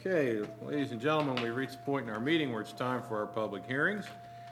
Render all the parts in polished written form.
Okay, ladies and gentlemen, we reached the point in our meeting where it's time for our public hearings.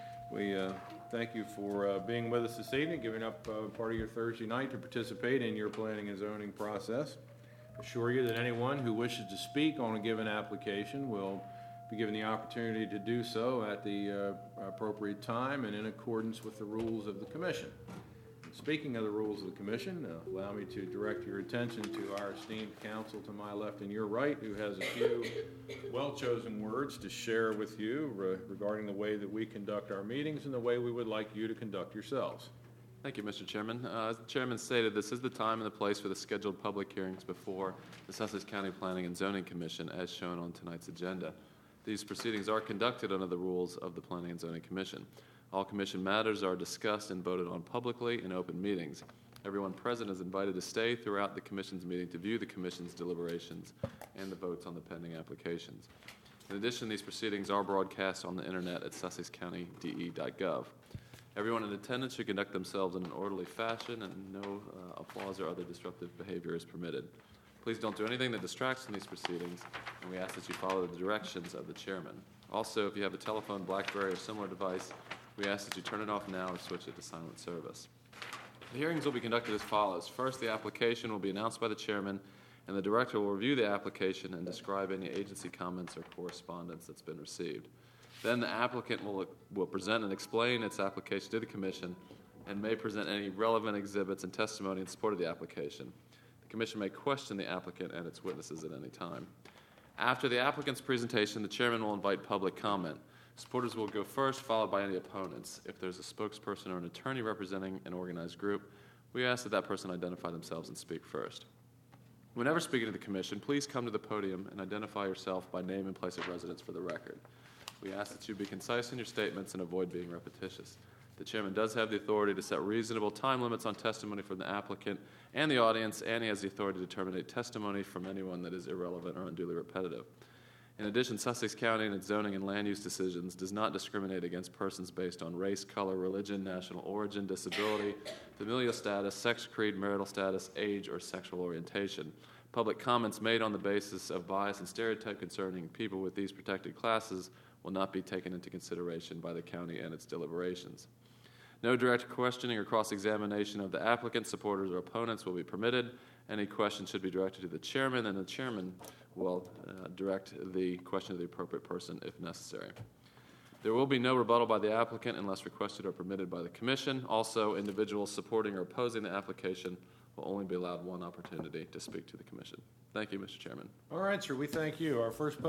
We thank you for being with us this evening, giving up part of your Thursday night to participate in your planning and zoning process. Assure you that anyone who wishes to speak on a given application will be given the opportunity to do so at the appropriate time and in accordance with the rules of the Commission. Speaking of the rules of the Commission, allow me to direct your attention to our esteemed counsel to my left and your right, who has a few well-chosen words to share with you regarding the way that we conduct our meetings and the way we would like you to conduct yourselves. Thank you, Mr. Chairman. As the Chairman stated, this is the time and the place for the scheduled public hearings before the Sussex County Planning and Zoning Commission, as shown on tonight's agenda. These proceedings are conducted under the rules of the Planning and Zoning Commission. All Commission matters are discussed and voted on publicly in open meetings. Everyone present is invited to stay throughout the Commission's meeting to view the Commission's deliberations and the votes on the pending applications. In addition, these proceedings are broadcast on the Internet at sussexcountyd.gov. Everyone in attendance should conduct themselves in an orderly fashion, and no applause or other disruptive behavior is permitted. Please don't do anything that distracts from these proceedings, and we ask that you follow the directions of the Chairman. Also, if you have a telephone, BlackBerry, or similar device, we ask that you turn it off now or switch it to silent service. The hearings will be conducted as follows. First, the application will be announced by the Chairman, and the Director will review the application and describe any agency comments or correspondence that's been received. Then the applicant will present and explain its application to the Commission and may present any relevant exhibits and testimony in support of the application. The Commission may question the applicant and its witnesses at any time. After the applicant's presentation, the Chairman will invite public comment. Supporters will go first, followed by any opponents. If there's a spokesperson or an attorney representing an organized group, we ask that person identify themselves and speak first. Whenever speaking to the Commission, please come to the podium and identify yourself by name and place of residence for the record. We ask that you be concise in your statements and avoid being repetitious. The Chairman does have the authority to set reasonable time limits on testimony from the applicant and the audience, and he has the authority to terminate testimony from anyone that is irrelevant or unduly repetitive. In addition, Sussex County in its zoning and land use decisions does not discriminate against persons based on race, color, religion, national origin, disability, familial status, sex, creed, marital status, age, or sexual orientation. Public comments made on the basis of bias and stereotype concerning people with these protected classes will not be taken into consideration by the county and its deliberations. No direct questioning or cross-examination of the applicant, supporters, or opponents will be permitted. Any questions should be directed to the Chairman, and the Chairman will direct the question to the appropriate person if necessary. There will be no rebuttal by the applicant unless requested or permitted by the Commission. Also, individuals supporting or opposing the application will only be allowed one opportunity to speak to the Commission. Thank you, Mr. Chairman. All right, sir, we thank you. Our first